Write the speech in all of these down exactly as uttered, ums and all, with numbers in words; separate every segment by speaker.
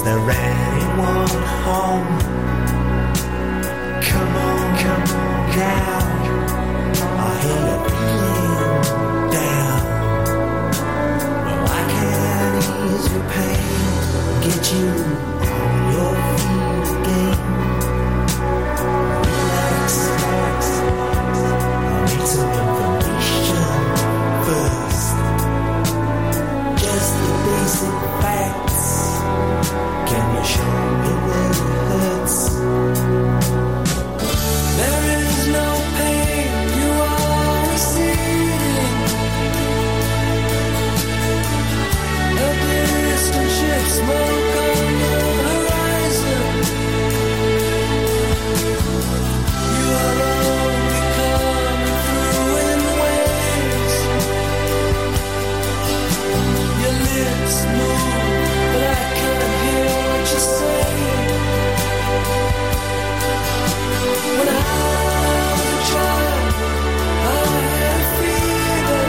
Speaker 1: there anyone home? Come on, come on now. I hear you feeling down. Well, I can ease your pain, get you on your feet again. Relax, relax. I need some information first. Just the basic facts. Can you show me where it hurts? There is no pain, you are receding. A distant ship, smoke on the horizon. You are only coming through in waves. Your lips move, but I can't hear what you're saying. When I was a child, I had fever.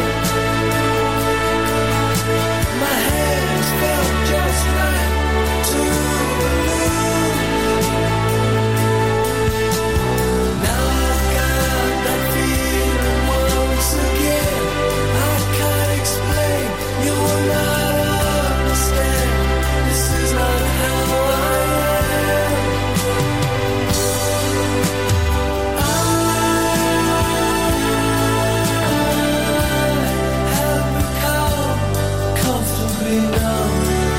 Speaker 1: My hands felt just right to lose. Now I've got that feeling once again. I can't explain, you will not understand. This is not how I am. I have become comfortably numb.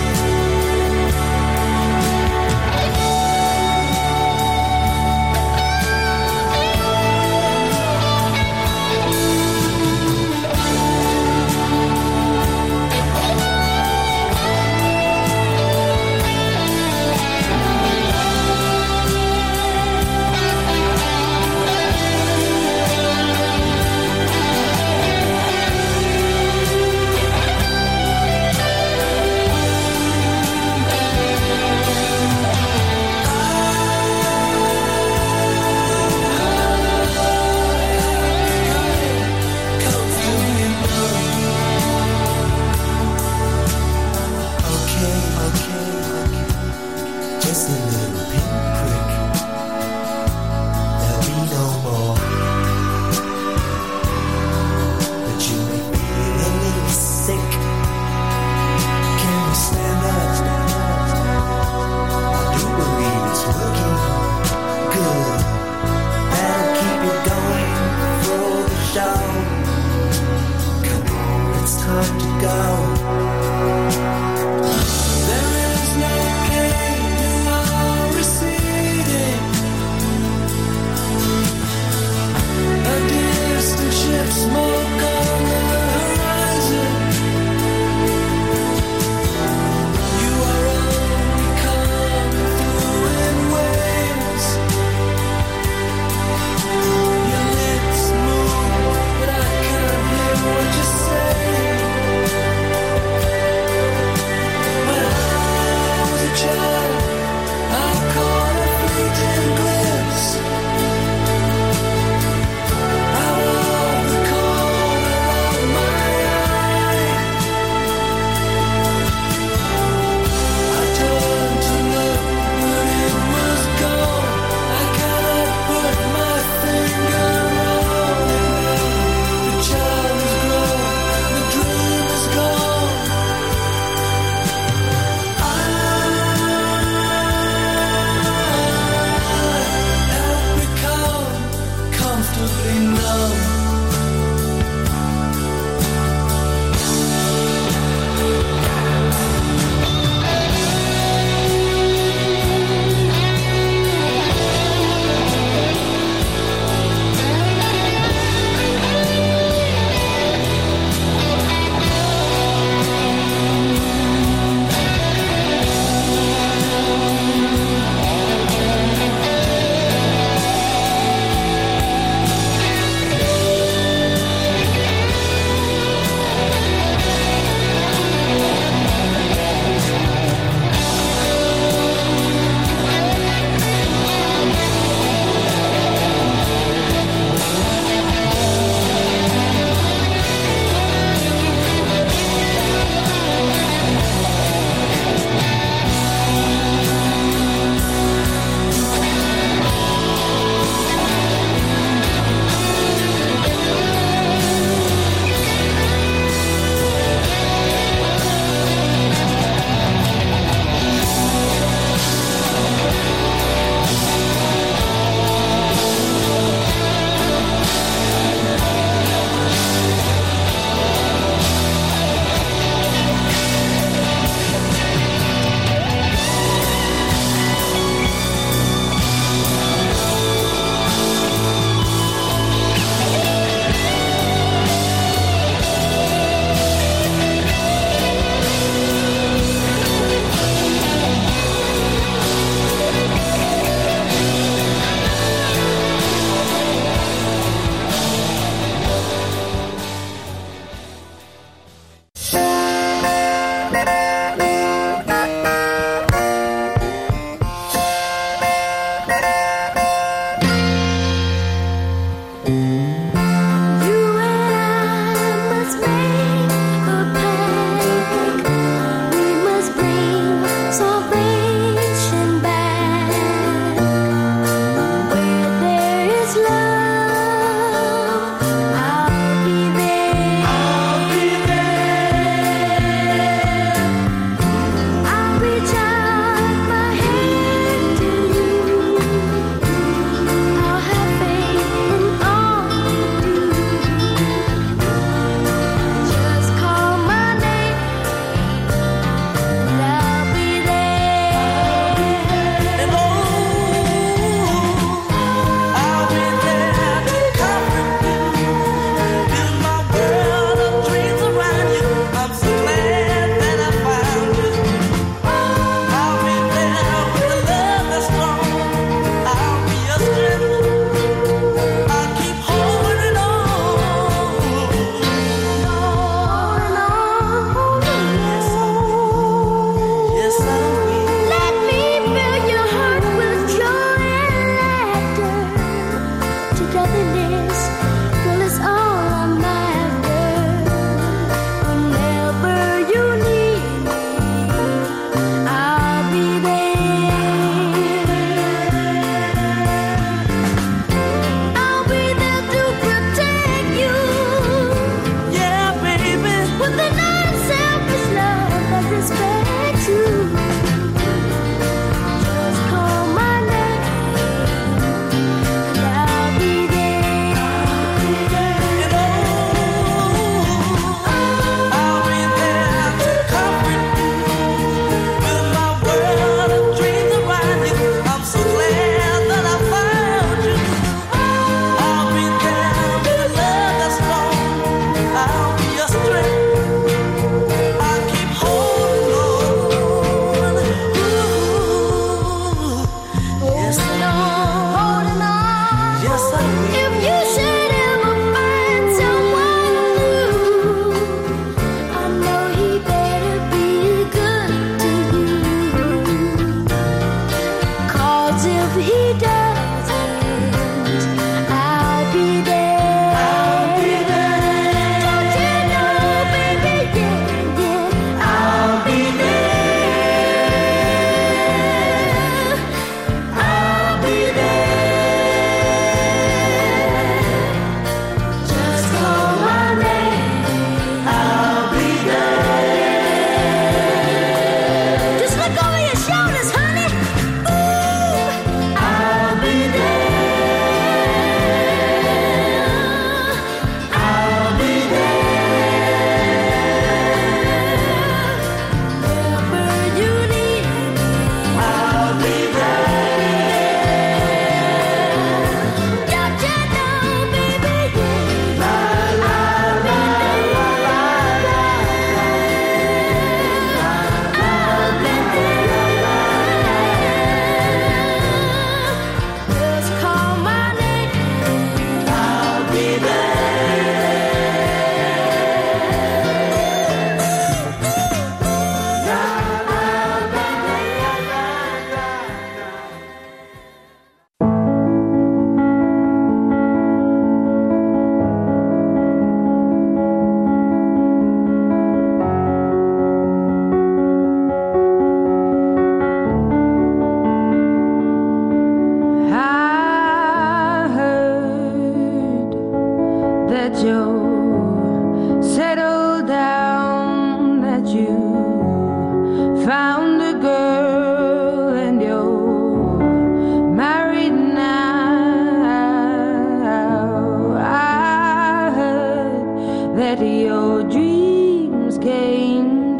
Speaker 1: Okay, okay, okay. Just a little pinprick. There'll be no more. But you make me a little sick. Can you stand up? I do believe it's working good. That'll keep you going for the show. Come on, it's time to go. There is no pain, you are receding. A distant ship, smoke on the horizon. You are only coming through in waves. Your lips move, but I can't hear what you're saying.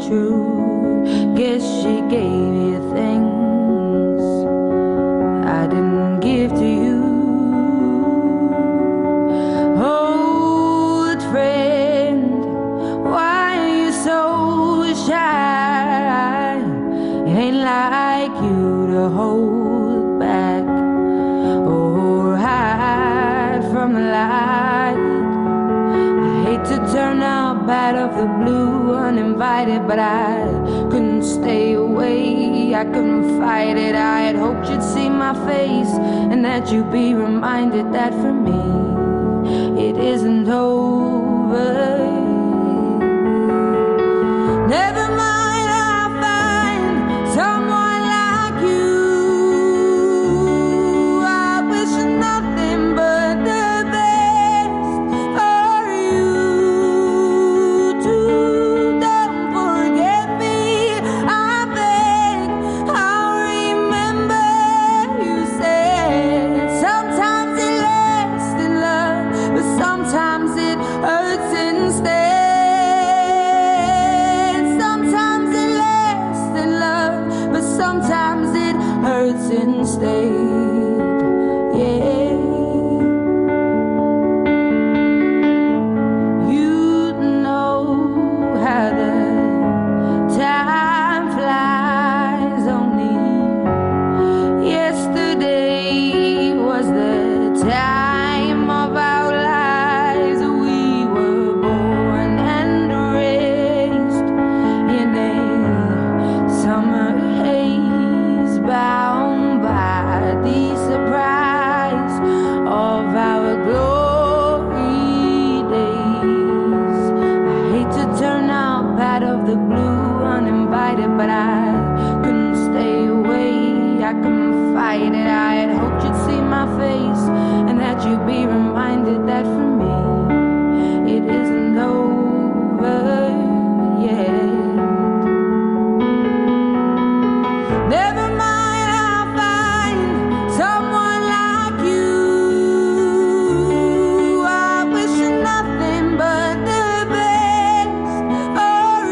Speaker 2: true. Guess she gave you things I didn't give to you. Old friend, why are you so shy? It ain't like you to hold back or hide from the light. I hate to turn out bad of the blue, uninvited, but I couldn't stay away. I couldn't fight it. I had hoped you'd see my face and that you'd be reminded that for me it isn't over. Never mind, I'll find someone like you. I wish nothing but the best for you too. Don't forget me, I beg. I'll remember you said sometimes it lasts in love, but sometimes it hurts instead. Sometimes it lasts in love, but sometimes it hurts instead. Yeah. You know how the time flies. Only yesterday was the time of our lives. We were born and raised in a summer haze, bound by the surprise of our glory days. I hate to turn out bad of the blue, uninvited, but I couldn't stay away. I couldn't fight it. I had hoped you'd see my face and that you'd be reminded that for me it isn't over yet. Never mind, I'll find someone like you. I wish nothing but the best for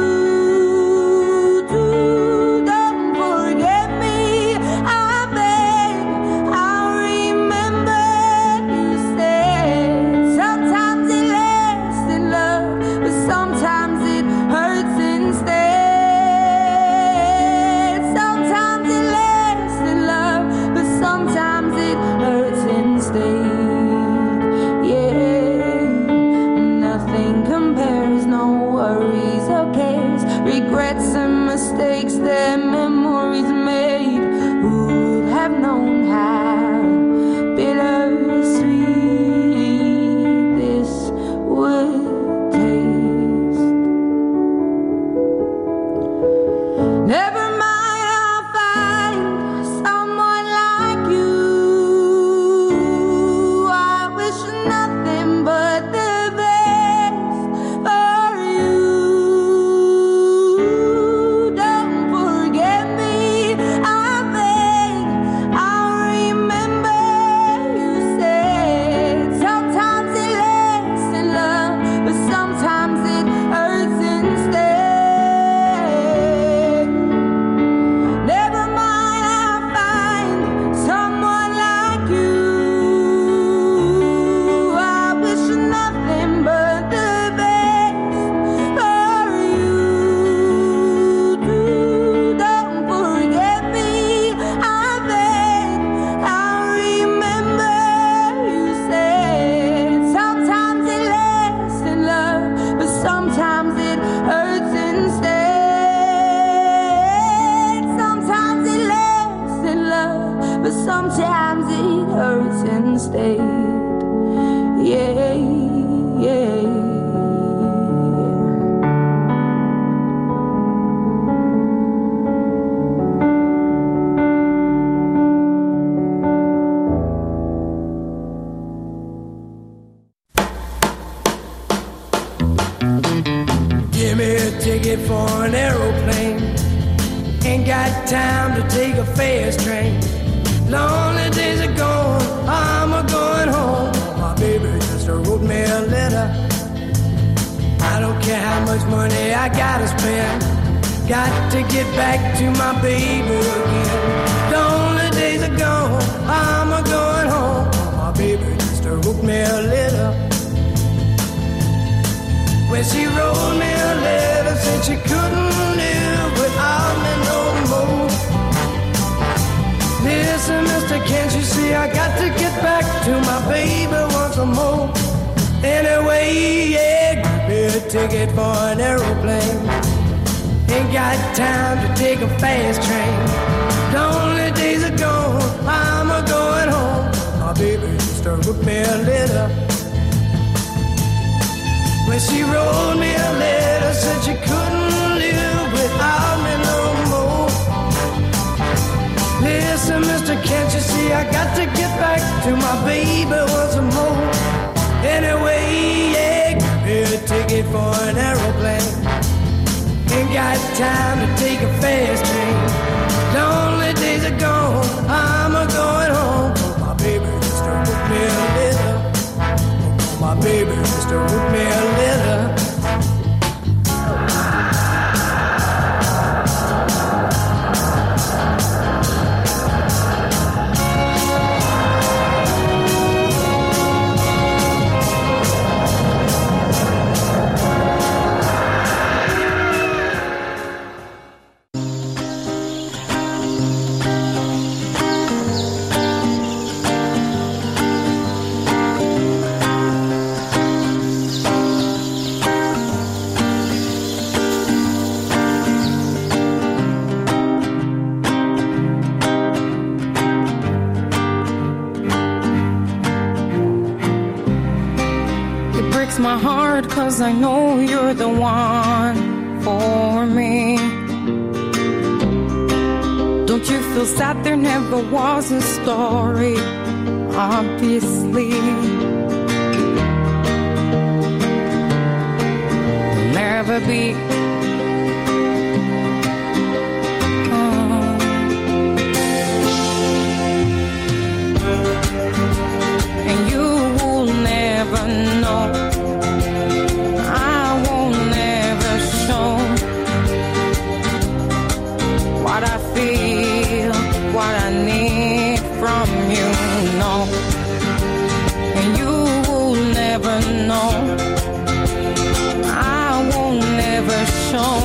Speaker 2: you too. Don't forget me, I beg. I'll remember you said sometimes it lasts in love, but sometimes it hurts instead. Sometimes it lasts in love, but sometimes it hurts instead. Yeah, nothing compares, no worries or cares, regrets and mistakes that memories made. Who would have known how bittersweet this would taste? Never mind, I'll find someone like you. I wish nothing but the best for you. Don't forget me, I beg. I'll remember you said sometimes it lasts in love, but sometimes it hurts instead. Never mind, I'll find someone like you. I wish nothing but the best for you too. Don't forget me, I beg. I'll remember you said sometimes it lasts in love, but sometimes it hurts instead. Sometimes it lasts in love, but sometimes it hurts instead. Yeah, yeah.
Speaker 1: Give me a ticket for an aeroplane. Ain't got time to take a fast train. Lonely days are gone, I'm a going home. My baby just wrote me a letter. I I don't care how much money I gotta spend. Got to get back to my baby again. The only days are gone, I'm a going home. My baby just wrote me a letter. When she wrote me a letter, said she couldn't live without me no more. Listen, mister, can't you see I got to get back to my baby once more. Anyway, yeah, give me a ticket for an aeroplane. Ain't got time to take a fast train. The only days are gone, I'm a going home. My baby just wrote me a letter. When she wrote me a letter, said she couldn't live without me no more. Listen, mister, can't you see I got to get back to my baby once more. Anyway, yeah, give me a ticket for an aeroplane. Ain't got time to take a fast train. The only days are gone, I'm a going home. Oh, my baby just wrote me a letter. Oh, my baby just wrote me a letter.
Speaker 2: My heart, 'cause I know you're the one for me. Don't you feel sad there never was a story? Obviously, there'll never be. Oh. And you will never know. What I feel, what I need from you, no. And you will never know. I will never show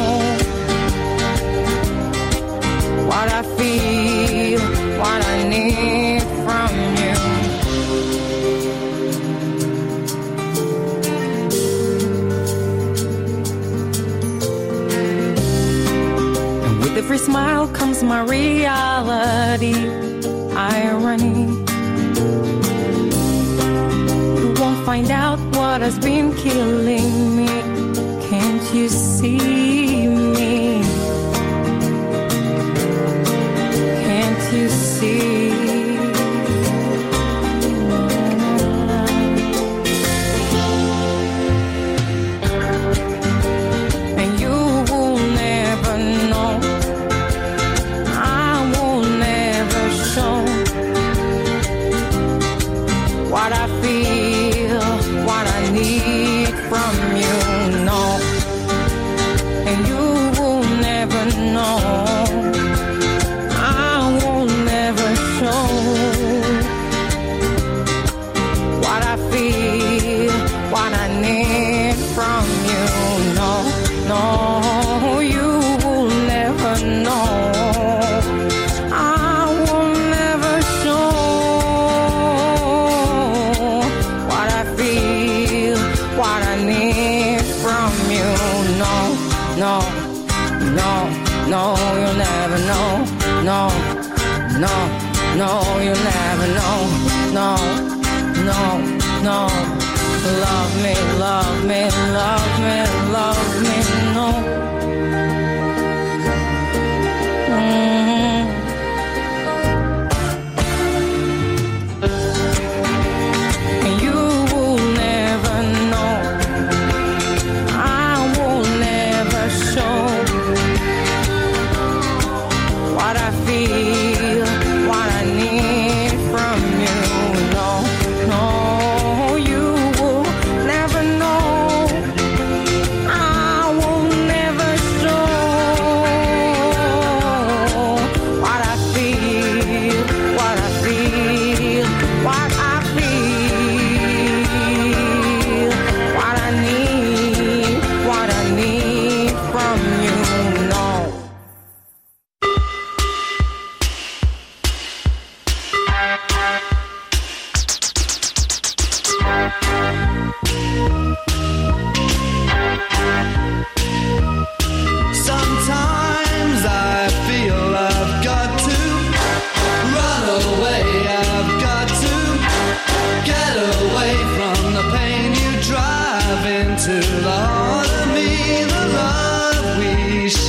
Speaker 2: what I feel, what I need from you. Every smile comes my reality, irony. You won't find out what has been killing me. Can't you see me? Can't you see? And you will never know. What I feel, what I need from you, no. And you will never know. I will never show what I feel, what I need from you, no, no. You will never know. No, no, no, you'll never know. No, no, no, you'll never know. No, no, no. Love me, love me, love me, love me, no. Mm-hmm. And you will never know. Show what I feel, what I need from you. No, no, you will never know.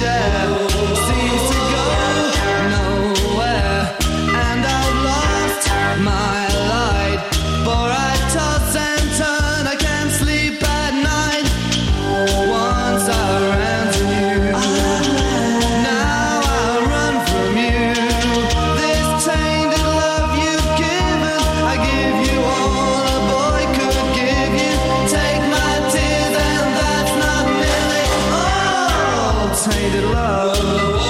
Speaker 3: share seems to go nowhere, and I've lost my light, for I toss and turn, I can't sleep at night. Once I ran to you, now I run from you. This tainted love you've given, I give you all a boy could give you. Take my tears and that's not nearly all. Tainted love,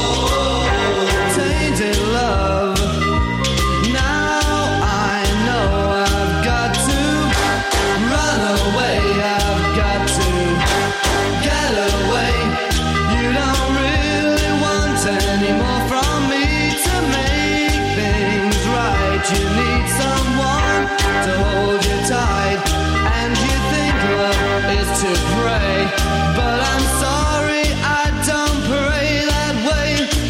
Speaker 3: tainted love. Now I know I've got to run away, I've got to get away. You don't really want any more from me to make things right. You need someone to hold you tight, and you think love is to pray, but I'm sorry, I don't pray that way.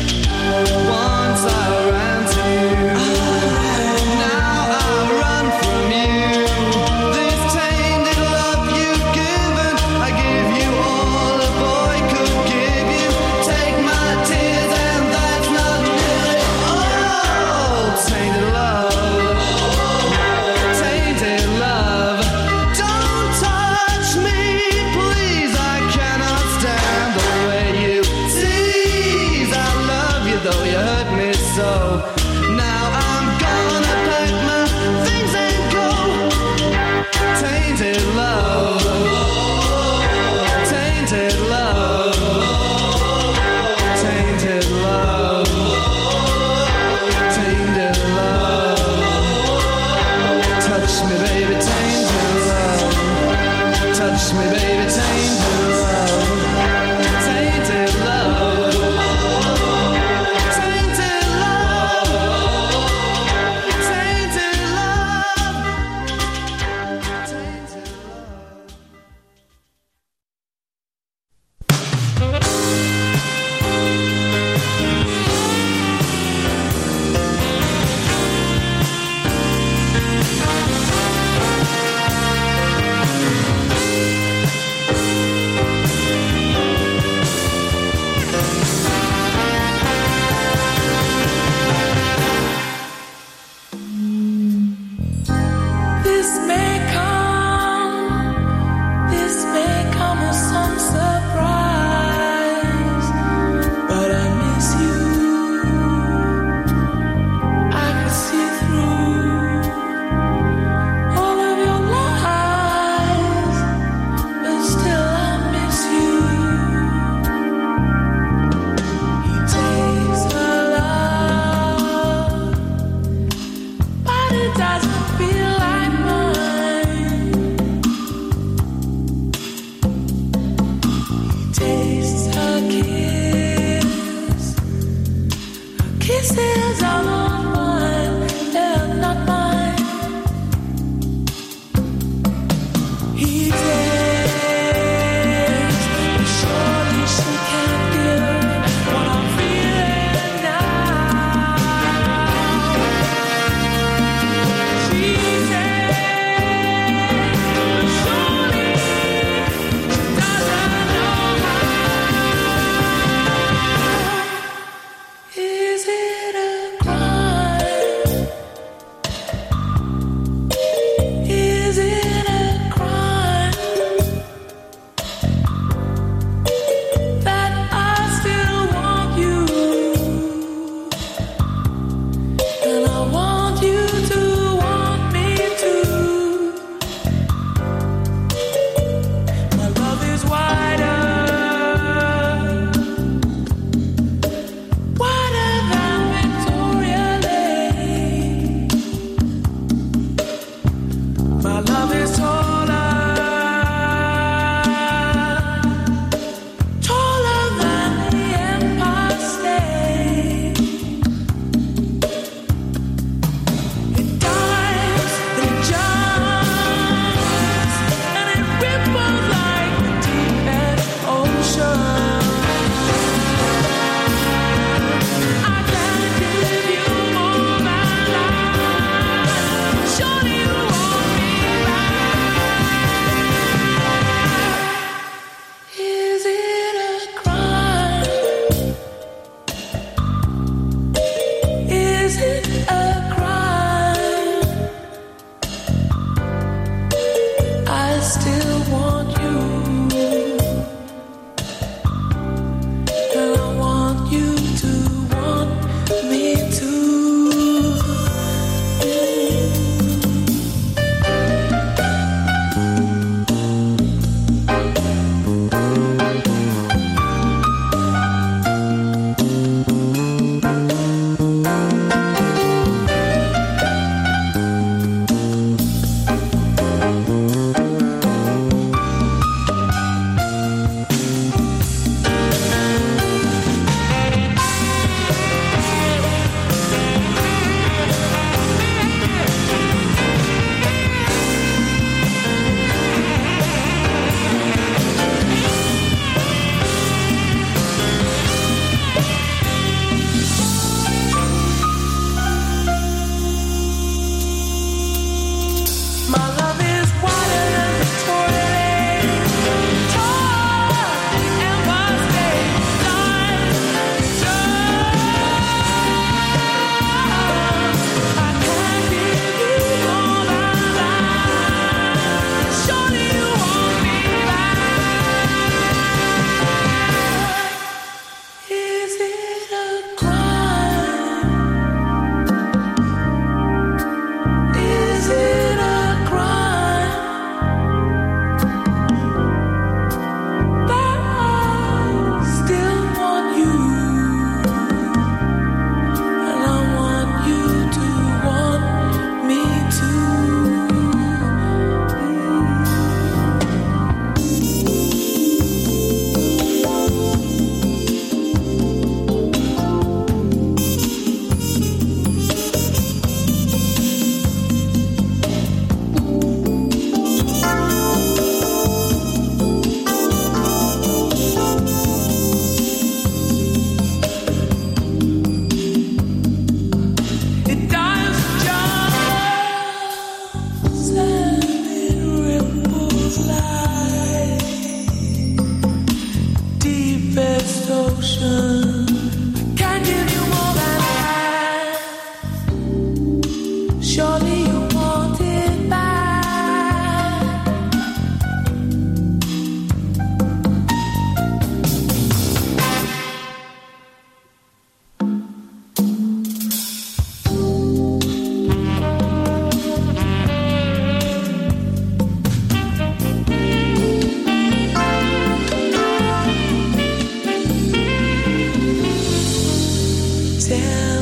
Speaker 1: down.